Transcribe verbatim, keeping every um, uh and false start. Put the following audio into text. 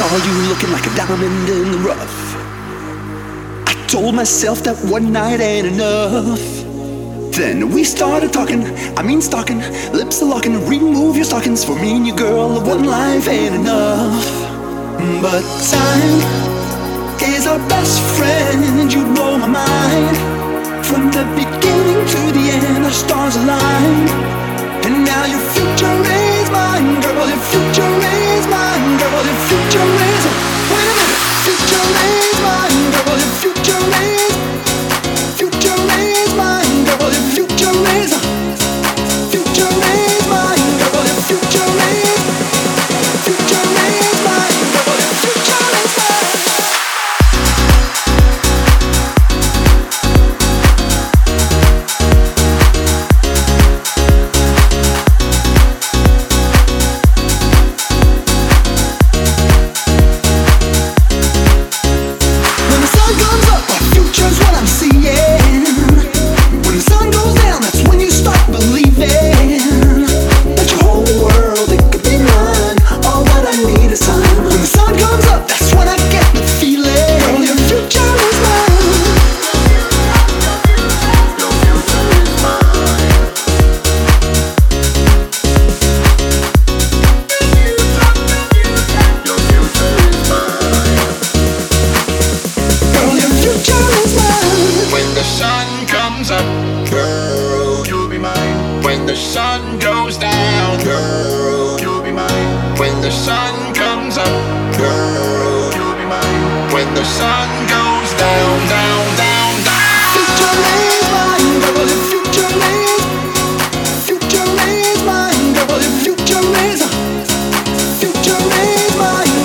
saw you looking like a diamond in the rough. I told myself that one night ain't enough. Then we started talking, I mean stalking. Lips are locking, remove your stockings. For me and your girl, one life ain't enough. But time is our best friend, you blow my mind. From the beginning to the end, our stars align. And now your future is mine, girl, your future is mine, girl, your future is, wait a minute, future is mine, girl, your future is, future is mine, girl, your future is, future is mine, girl, your future is, future is mine, girl, your future is mine. Future is mine.